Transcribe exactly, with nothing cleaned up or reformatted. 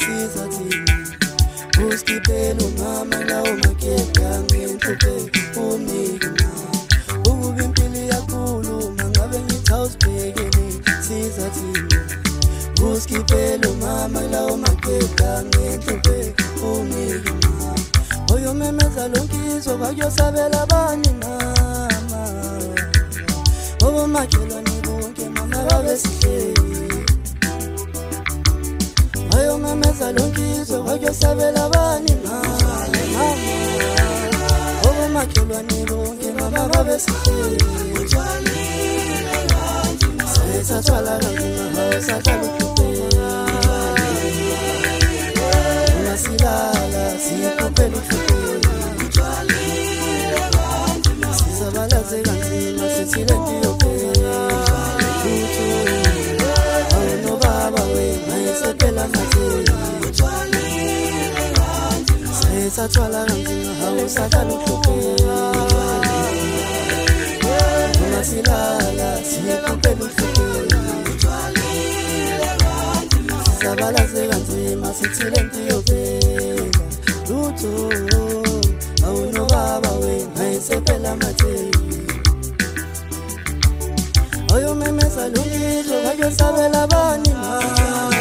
sizathini usikhiphe umama lawo makeda ngenhluphe umnike imali ukuba impilo iyakhuluma ngabe ngithi awusibhekeni sizathini usikhiphe umama lawo makeda ngenhluphe umnike imali oyomemeza lonkizwa bakuyosabela abanye mama obomakhelwane bonke mama babesihleli ayomemeza lonkizwa bakuyosabela abanye mama obomakhelwane bonke mama babesihleli sethathwala kanzima hawusahlala uhluphe umasilala sikhuphela uhluphe sizabalaze kanzima sithile ndiyophela awunobaba wena esephela matheli sethathwala kanzima hawusahlala uhluphe umasilala sikhuphela uhluphe sizabalaze kanzima sithile ndiyophela lutho awunobaba wena esephela matheli oyomemeza lonkizwa bakuyosabela abanye mama